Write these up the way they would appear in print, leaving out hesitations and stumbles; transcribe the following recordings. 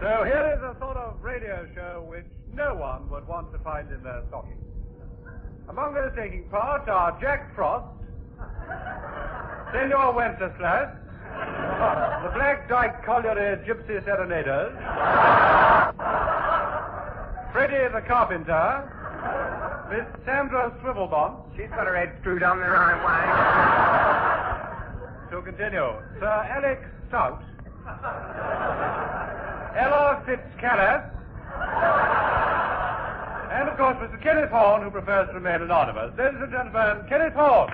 So here is a sort of radio show which no one would want to find in their stocking. Among those taking part are Jack Frost, Senor Wenceslas, the Black Dyke Colliery Gypsy Serenaders, Freddie the Carpenter, Miss Sandra Swivelbont. She's got her head screwed on the right way. To continue, Sir Alex Stout, Ella Fitzcallis, and, of course, Mr. Kenneth Horn, who prefers to remain anonymous. Ladies and gentlemen, Kenneth Horn.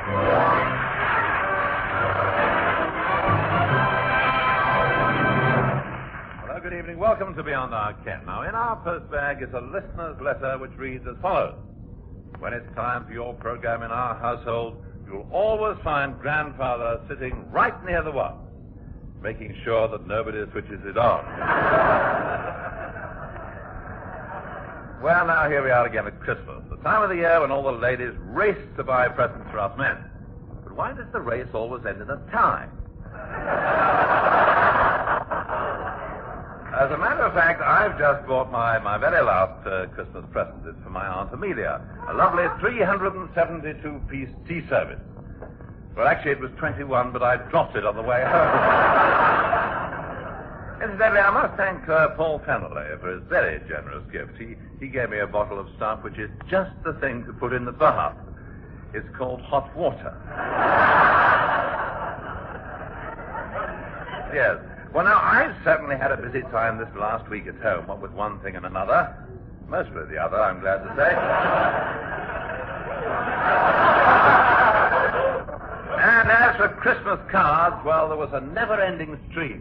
Hello, good evening. Welcome to Beyond Our Ken. Now, in our post bag is a listener's letter which reads as follows. When it's time for your program in our household, you'll always find Grandfather sitting right near the one, making sure that nobody switches it on. Well, now here we are again at Christmas, the time of the year when all the ladies race to buy presents for us men. But why does the race always end in a tie? As a matter of fact, I've just bought my very last Christmas present. It's for my Aunt Amelia, a lovely 372-piece tea service. Well, actually, it was 21, but I dropped it on the way home. Incidentally, I must thank Paul Fennelly for his very generous gift. He gave me a bottle of stuff which is just the thing to put in the bath. It's called hot water. Yes. Well, now, I've certainly had a busy time this last week at home, what with one thing and another. Mostly the other, I'm glad to say. And as for Christmas cards, well, there was a never-ending stream.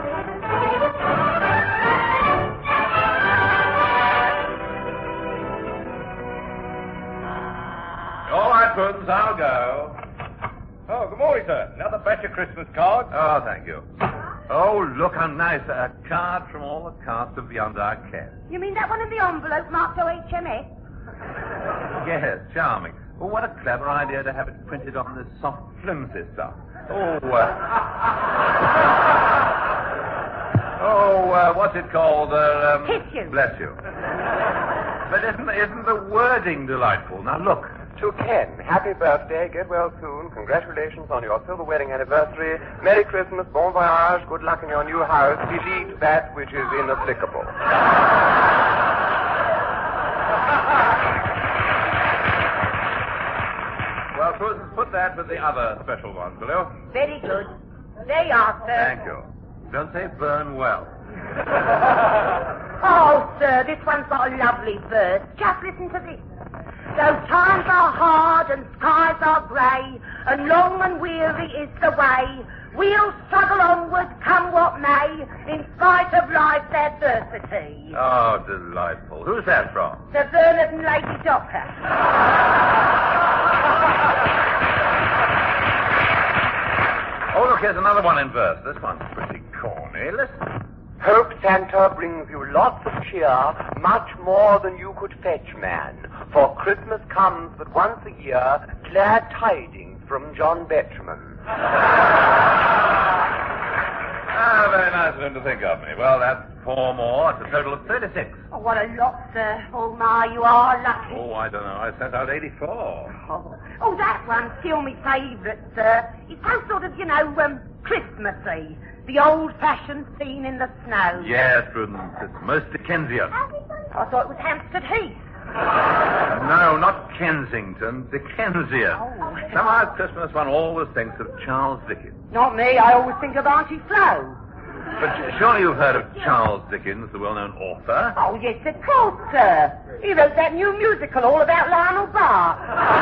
All right, Prudence, I'll go. Oh, good morning, sir. Another batch of Christmas cards. Oh, thank you. Oh, look how nice. A card from all the cast of Beyond Our Ken. You mean that one in the envelope marked OHMS? Yes, charming. Well, what a clever idea to have it printed on this soft, flimsy stuff. What's it called? Tissue. Bless you. But isn't the wording delightful? Now, look. To Ken, happy birthday, get well soon, congratulations on your silver wedding anniversary, Merry Christmas, bon voyage, good luck in your new house, delete that which is inapplicable. Well, Prudence, put that with the other special ones, will you? Very good. There you are, sir. Thank you. Don't say burn well. Oh, sir, this one's got a lovely verse. Just listen to this. Though times are hard and skies are grey, and long and weary is the way, we'll struggle onward, come what may, in spite of life's adversity. Oh, delightful. Who's that from? The Bernard and Lady Docker. Oh, look, here's another one in verse. This one's pretty corny. Listen. Hope Santa brings you lots of cheer, much more than you could fetch, man. For Christmas comes but once a year, glad tidings from John Betchman. Very nice of him to think of me. Well, that's 4 more. It's a total of 36. Oh, what a lot, sir. Oh, my, you are lucky. Oh, I don't know. I sent out 84. Oh, that one's still my favourite, sir. It's so sort of, Christmassy. The old-fashioned scene in the snow. Yes, Prudence. It's most Dickensian. I thought it was Hampstead Heath. No, not Kensington. Dickensian. Oh. Somehow at Christmas one always thinks of Charles Dickens. Not me. I always think of Auntie Flo. But surely you've heard of Charles Dickens, the well-known author? Oh, yes, of course, sir. He wrote that new musical all about Lionel Barr.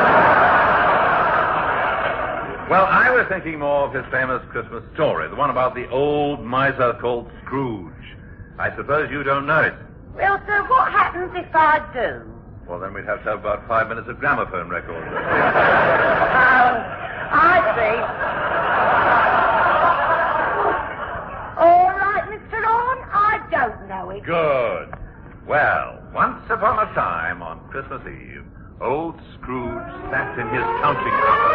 Well, I was thinking more of his famous Christmas story, the one about the old miser called Scrooge. I suppose you don't know it. Well, sir, what happens if I do? Well, then we'd have to have about 5 minutes of gramophone records. I see. All right, Mr. Orne, I don't know it. Good. Well, once upon a time on Christmas Eve, old Scrooge sat in his counting house.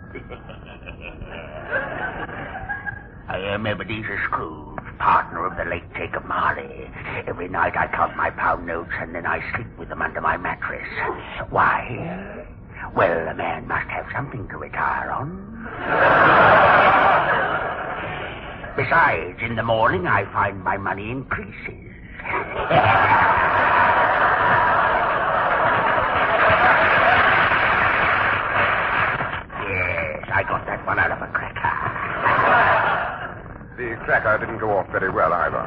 I am Ebenezer Scrooge, partner of the late Jacob Marley. Every night I count my pound notes and then I sleep with them under my mattress. Why? Well, a man must have something to retire on. Besides, in the morning I find my money increases. Yes, I got that one out of a cracker. The cracker didn't go off very well either.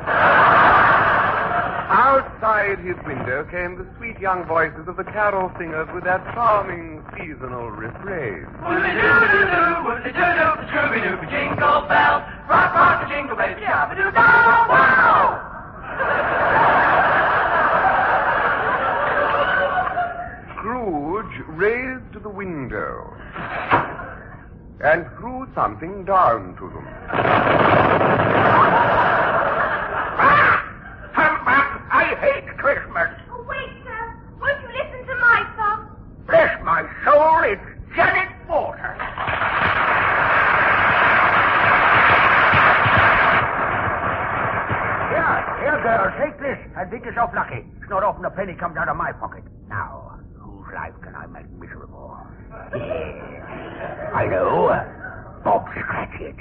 Outside his window came the sweet young voices of the carol singers with that charming seasonal refrain. Woodly-doo-doo-doo, woodly-doo-doo, Scooby-Doo, jingle bells, rock, rock, jingle baby, shabba-doo-dah, wow! Scrooge raised the window and threw something down to them. I hate Christmas. Oh, wait, sir. Won't you listen to my song? Bless my soul, it's Janet Porter. Here, girl, take this and think yourself lucky. It's not often a penny comes out of my pocket. Now, whose life can I make miserable? I know. Bob Cratchit.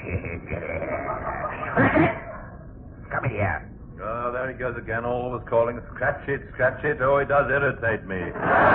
Come here. Oh, there he goes again, always calling, scratch it, scratch it. Oh, he does irritate me.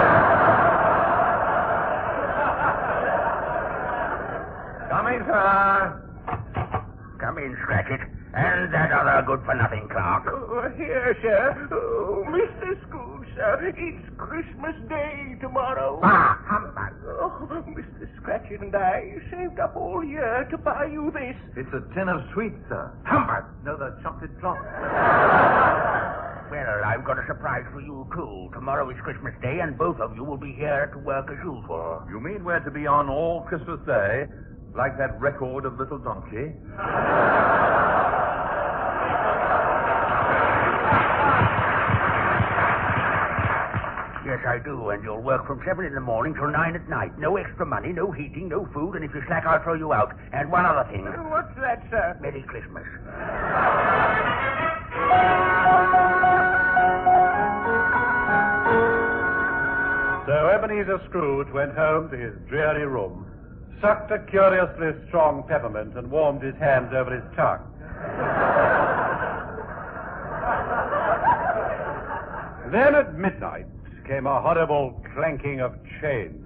Coming, sir. Come in, Cratchit. And that other good-for-nothing clerk. Here, sir. Oh, Mr. Scrooge, sir. It's Christmas Day tomorrow. Ah, humbug. Oh, Mr. Scratchit and I saved up all year to buy you this. It's a tin of sweets, sir. Humbug. No, the chocolate clock. Well, I've got a surprise for you, too. Tomorrow is Christmas Day, and both of you will be here to work as usual. You mean we're to be on all Christmas Day, like that record of Little Donkey? Yes, I do, and you'll work from 7 in the morning till 9 at night. No extra money, no heating, no food, and if you slack, I'll throw you out. And one other thing. What's that, sir? Merry Christmas. So Ebenezer Scrooge went home to his dreary room, sucked a curiously strong peppermint, and warmed his hands over his tongue. Then at midnight came a horrible clanking of chains.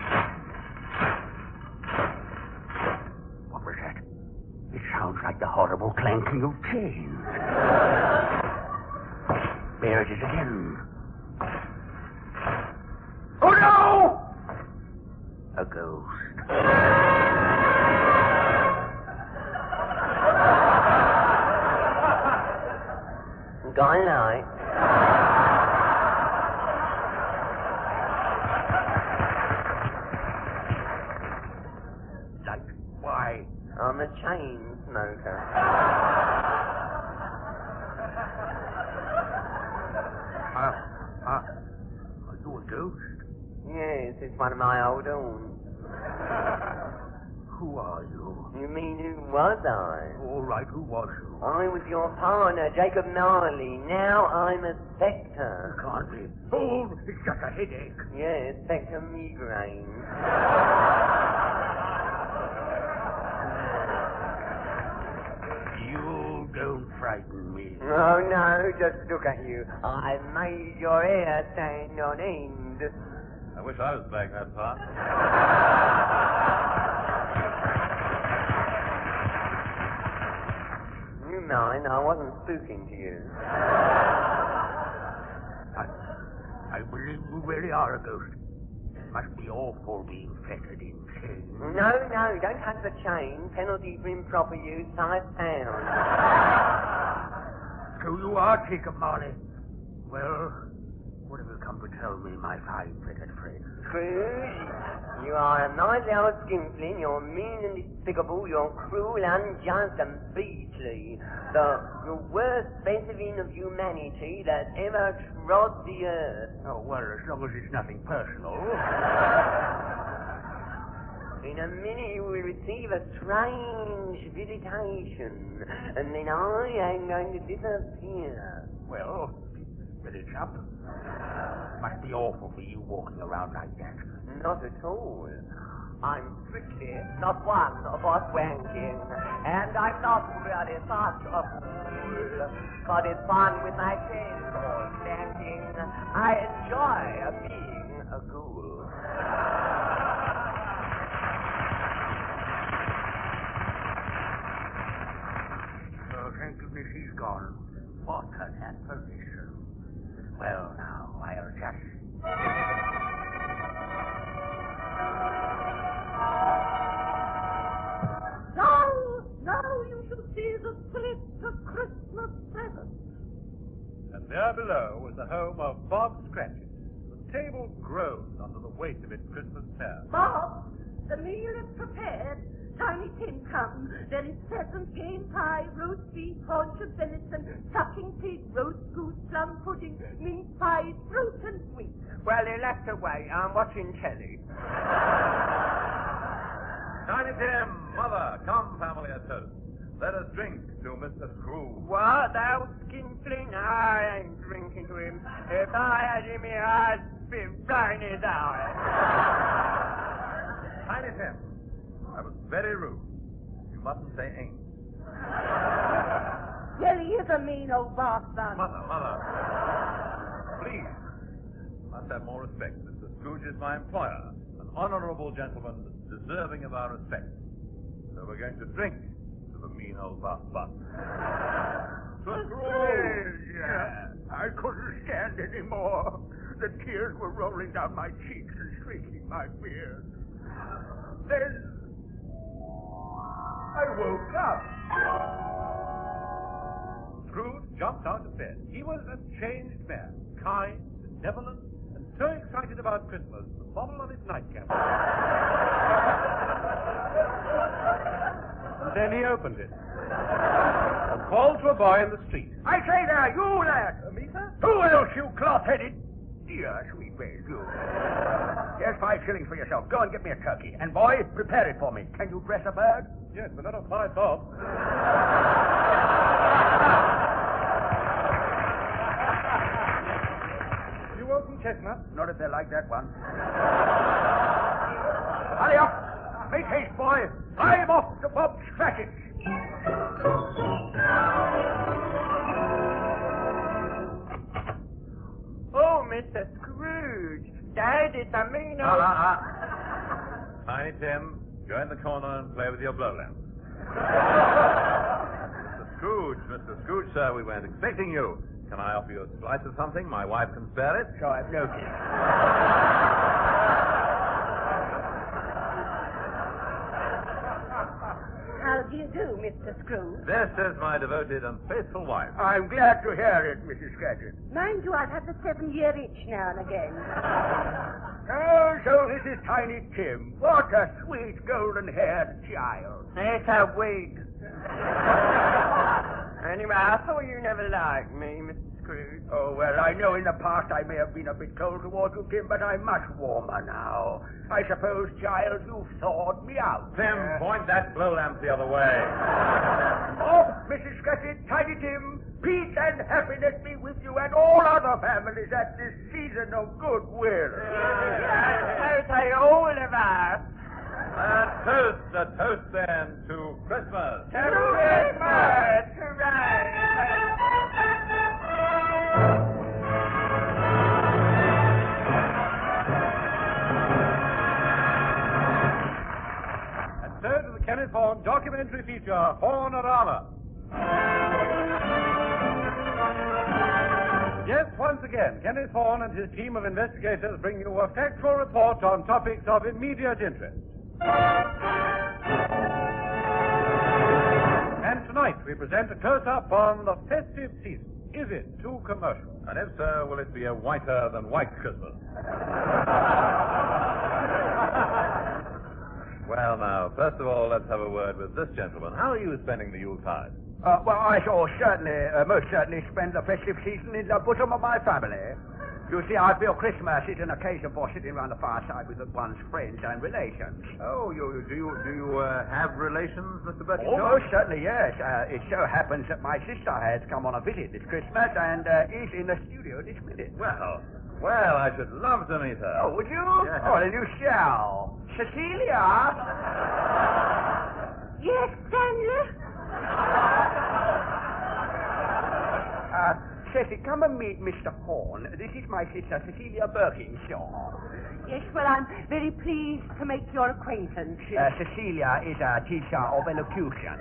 What was that? It sounds like the horrible clanking of chains. There it is again. Oh, no! A ghost. Gone night. Light? Why? I'm a chain smoker. Are you a ghost? Yes, it's one of my old ones. Who are you? You mean who was I? All right, who was you? I was your partner, Jacob Marley. Now I'm a spectre. Can't be. Oh, it's just a headache. Yes, spectre migraine. You don't frighten me. Oh, no, just look at you. I've made your hair stand on end. I wish I was playing that part. You mind, I wasn't speaking to you. I believe you really are a ghost. Must be awful being fettered in chains. No, don't touch the chain. Penalty for improper use, £5. So you are Jacob Marley. Well, what have you come to tell me, my fine fettered friend? Scrooge, you are a mighty old skinflint. You're mean and despicable. You're cruel, unjust, and beastly. The worst specimen of humanity that ever trod the earth. Oh, well, as long as it's nothing personal. In a minute you will receive a strange visitation, and then I am going to disappear. Well, ready, chap? Must be awful for you walking around like that. Not at all. I'm strictly not one for swanking, and I'm not really fast of fool, but it's fun with my friends all slanking. I enjoy being a ghoul. Oh, thank goodness he's gone. What an apparition. Well, now, I'll just... Now you shall see the split of Christmas presents. And there below was the home of Bob Scratchit. The table groaned under the weight of its Christmas fare. Bob, the meal is prepared. Tiny Tim come. There is pheasant, game pie, roast beef, haunch of venison, sucking pig, roast goose, plum pudding, mince pies, fruit and sweet. Well, he left away. I'm watching telly. Tiny Tim, Mother, come, family, a toast. Let us drink to Mr. Scrooge. What, thou skinflint? I ain't drinking to him. If I had him here, I'd be blind his eye. Tiny Tim, that was very rude. You mustn't say ain't. Well, he is a mean old bastard. Mother. Please. You must have more respect. Mr. Scrooge is my employer. An honorable gentleman deserving of our respect. So we're going to drink to the mean old bastard. Scrooge! I couldn't stand any more. The tears were rolling down my cheeks and streaking my beard. Then I woke up. Scrooge jumped out of bed. He was a changed man, kind, benevolent, and so excited about Christmas, the bottle on his nightcap. And then he opened it and called to a boy in the street. I say there, you lad! Me, sir? Who else, you cloth-headed? Dear sweet babe, you. Here's 5 shillings for yourself. Go and get me a turkey. And boy, prepare it for me. Can you dress a bird? Yes, but not a fly Bob. You want some chestnuts? Not if they're like that one. Hurry up! Make haste, boy! I'm off to Bob Scratchit! Oh, Mr. Scrooge, Dad, it's a mean old... Tiny Tim, go in the corner and play with your blow lamp. Mr. Scrooge, sir, we weren't expecting you. Can I offer you a slice of something? My wife can spare it. So I've noticed. How do you do, Mr. Scrooge? This is my devoted and faithful wife. I'm glad to hear it, Mrs. Scratchit. Mind you, I've had the 7-year itch now and again. Oh, so this is Tiny Tim. What a sweet golden-haired child. It's a wig. Anyway, I thought you never liked me, Mr. Scrooge. Oh, well, I know in the past I may have been a bit cold towards you, Tim, but I'm much warmer now. I suppose, child, you've thawed me out. Tim, point that blow lamp the other way. Oh, Mrs. Scratchit, Tiny Tim, peace and happiness be with you and all other families at this season of goodwill. So say all of us. A toast then to Christmas. To Christmas! Hooray! And so to the Kenneth Horne documentary feature, Hornorama. Yes, once again, Kenneth Horne and his team of investigators bring you a factual report on topics of immediate interest. And tonight we present a close-up on the festive season. Is it too commercial? And if so, will it be a whiter than white Christmas? Well, now, first of all, let's have a word with this gentleman. How are you spending the Yuletide? Well, I shall certainly, most certainly spend the festive season in the bosom of my family. You see, I feel Christmas is an occasion for sitting around the fireside with one's friends and relations. Oh, do you have relations, Mr. Birkinshaw? Oh, most certainly, yes. It so happens that my sister has come on a visit this Christmas and is in the studio this minute. Well, I should love to meet her. Oh, would you? Yes. Oh, then you shall. Cecilia? Yes, Stanley? Ceci, come and meet Mr. Horn. This is my sister, Cecilia Birkinshaw. Yes, well, I'm very pleased to make your acquaintance. Cecilia is a teacher of elocution.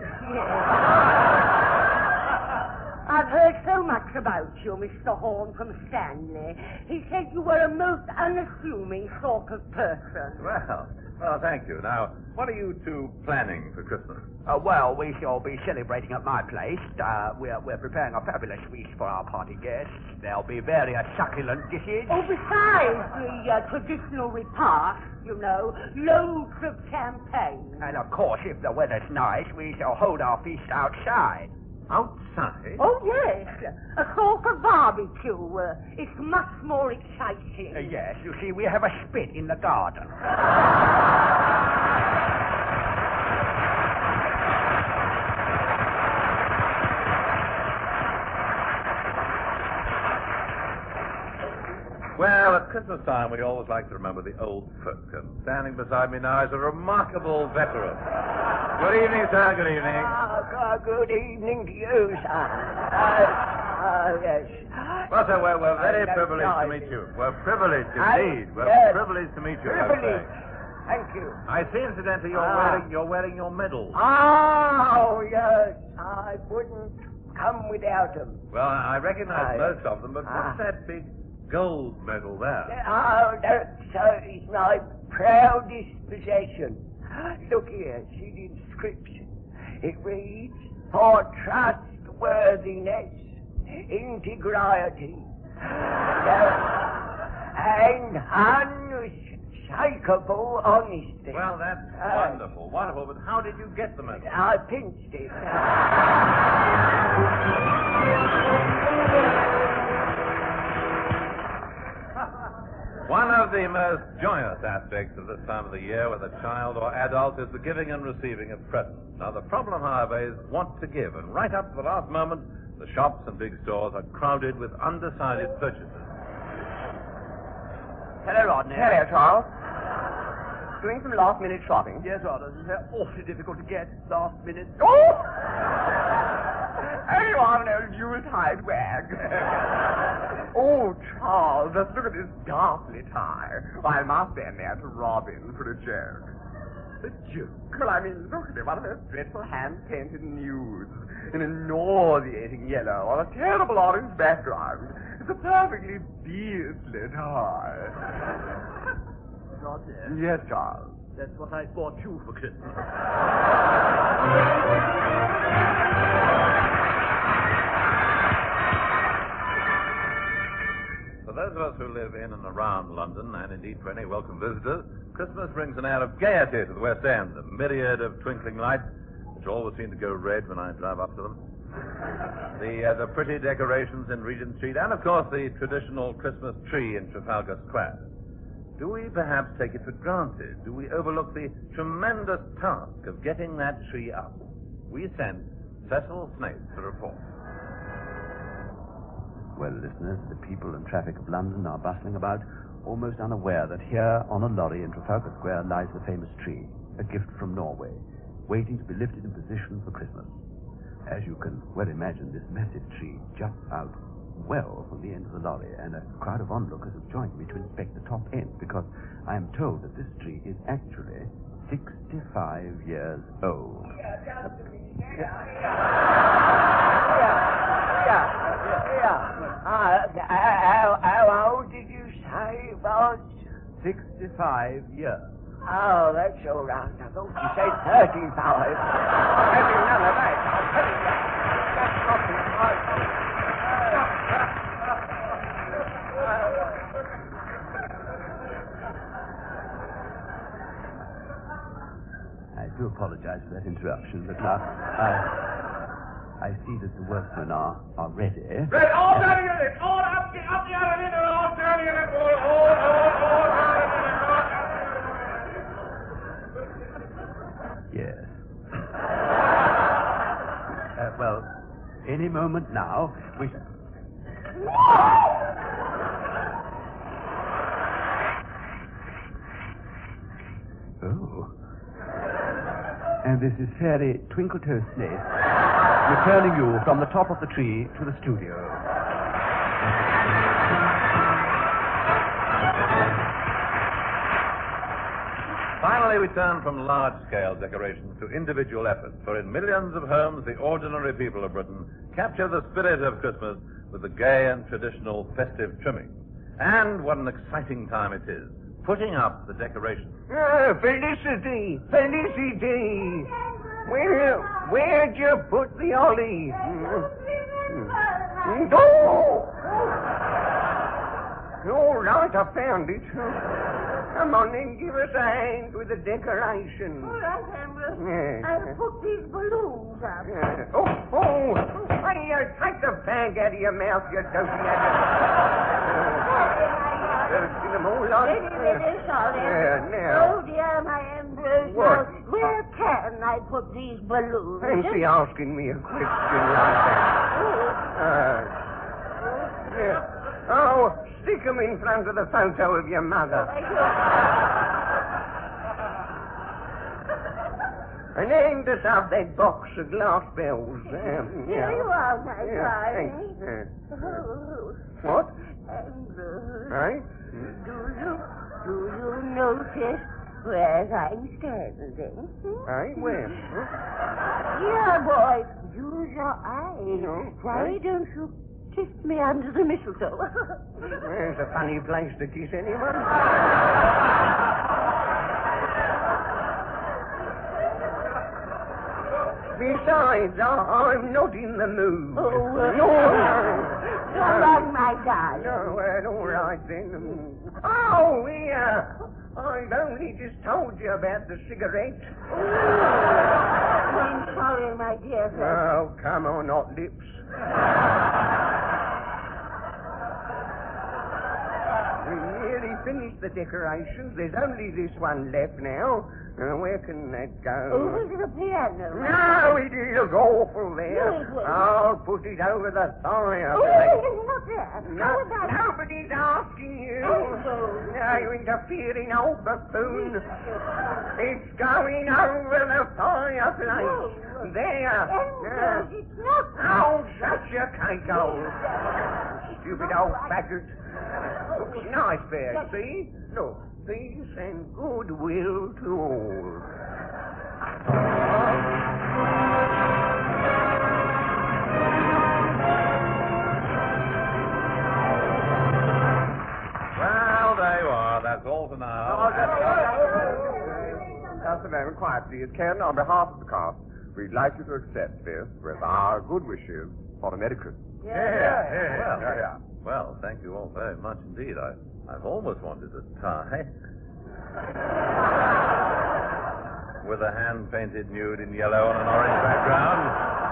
Yes. I've heard so much about you, Mr. Horn, from Stanley. He said you were a most unassuming sort of person. Well, thank you. Now, what are you two planning for Christmas? Well, we shall be celebrating at my place. We're preparing a fabulous feast for our party guests. There'll be various succulent dishes. Oh, besides the traditional repast, you know, loads of champagne. And, of course, if the weather's nice, we shall hold our feast outside. Outside? Oh, yes. A sort of barbecue. It's much more exciting. Yes, you see, we have a spit in the garden. Well, at Christmas time, we always like to remember the old folk. And standing beside me now is a remarkable veteran. Good evening, sir. Good evening. Good evening to you, sir. Yes. Well, sir, we're very privileged to meet you. We're privileged indeed. We're privileged to meet you. Privileged. Thank you. I see, incidentally, you're wearing your medal. Oh, yes. I wouldn't come without them. Well, I recognize most of them, but what's that big gold medal there? Oh, that is my proudest possession. Look here, see the inscription. It reads, for trustworthiness, integrity, and unshakable honesty. Well, that's wonderful, but how did you get the medal? I pinched it. One of the most joyous aspects of this time of the year, whether child or adult, is the giving and receiving of presents. Now, the problem, however, is what to give. And right up to the last moment, the shops and big stores are crowded with undecided purchases. Hello, Rodney. Hello, Charles. Doing some last-minute shopping? Yes, Rodney. They're awfully difficult to get last minute. Oh! Only on an old Yuletide wag. Oh, Charles, just look at this ghastly tie. I must stand there to Robin for a joke. A joke? Well, I mean, look at it. One of those dreadful hand-painted nudes in a nauseating yellow on a terrible orange background. It's a perfectly beastly tie. Rodney. Yes, Charles. That's what I bought you for Christmas. For those of us who live in and around London, and indeed for any welcome visitors, Christmas brings an air of gaiety to the West End, a myriad of twinkling lights, which always seem to go red when I drive up to them. The pretty decorations in Regent Street, and of course the traditional Christmas tree in Trafalgar Square. Do we perhaps take it for granted? Do we overlook the tremendous task of getting that tree up? We send Cecil Snape to report. Well, listeners, the people and traffic of London are bustling about, almost unaware that here on a lorry in Trafalgar Square lies the famous tree, a gift from Norway, waiting to be lifted in position for Christmas. As you can well imagine, this massive tree juts out well from the end of the lorry, and a crowd of onlookers have joined me to inspect the top end, because I am told that this tree is actually 65 years old. How old did you say it was? 65 years. Oh, that's all right. I thought you said 35. Maybe none of that. I'll tell you that. That's not the right. I do apologize for that interruption, but now I see that the workmen are ready. Right, all down the unit. All up the other unit. All down the unit. All down the unit. Yes. Well, any moment now, we... Oh. And this is Fairy Twinkletoes Snaith, returning you from the top of the tree to the studio. Finally, we turn from large-scale decorations to individual efforts, for in millions of homes, the ordinary people of Britain capture the spirit of Christmas with the gay and traditional festive trimming. And what an exciting time it is, putting up the decorations. Felicity! Felicity! Where'd you put the holly? Oh! All right, I found it. Come on, then, give us a hand with the decoration. All right, Ambrose. I'll put these balloons up. Hey, take the fag out of your mouth, you dopey get them all on. Very sorry. Now. Oh, dear, my Ambrose. What? Now, where can I put these balloons? Fancy asking me a question like that. Oh, stick them in front of the photo of your mother. And hang us up that box of glass bells. Here you are, my darling. What? Ambrose. Right? Do you notice where I'm standing? Right? Where? Yeah, boy. Use your eyes. No. Why don't you kiss me under the mistletoe? There's a funny place to kiss anyone. Besides, I'm not in the mood. Oh, no. So long, my darling. No, well, all right then. Oh, yeah. I've only just told you about the cigarette. I'm sorry, my dear friend. Oh, come on, hot lips. We nearly finished the decorations. There's only this one left now. Where can that go? Over to the piano. No, it'll look awful there. No, it won't. I'll put it over the fire. Oh, it's not there. How about Nobody's asking you. Oh. Now you interfering, old buffoon. It's going over the fireplace. There. Ambrose, it's not. Oh, shut your cake hole. Stupid old faggot. Looks nice there, see? Look, peace and goodwill to all. Well, there you are. That's all for now. Just a moment, quiet, please. Ken, on behalf of the cast, we'd like you to accept this with our good wishes for a Merry Christmas. Well, thank you all very much indeed. I've almost wanted a tie. With a hand-painted nude in yellow on an orange background.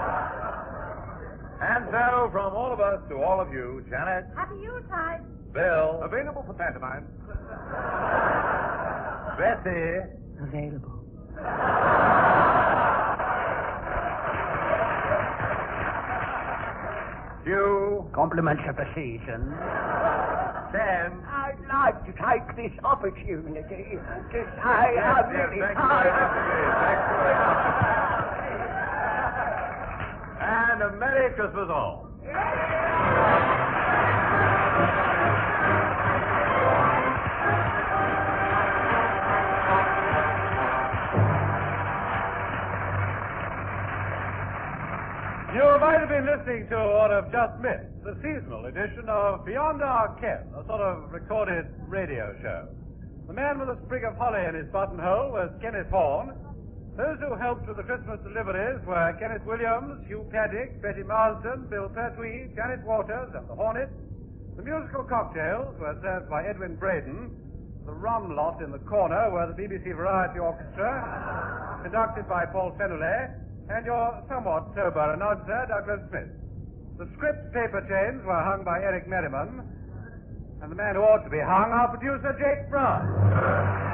And so, from all of us to all of you, Janet, Happy Yuletide. Bill, Available for pantomime. Bessie, Available. Hugh, Compliments of the season. Sam. I'd like to take this opportunity to say I'm really Thanks and a Merry Christmas all. You might have been listening to what have just missed, the seasonal edition of Beyond Our Ken, a sort of recorded radio show. The man with a sprig of holly in his buttonhole was Kenneth Horne. Those who helped with the Christmas deliveries were Kenneth Williams, Hugh Paddick, Betty Marsden, Bill Pertwee, Janet Waters, and the Hornets. The musical cocktails were served by Edwin Braden. The rum lot in the corner were the BBC Variety Orchestra, conducted by Paul Fenouillet. And your somewhat sober announcer, Douglas Smith. The script paper chains were hung by Eric Merriman. And the man who ought to be hung, our producer, Jake Brown.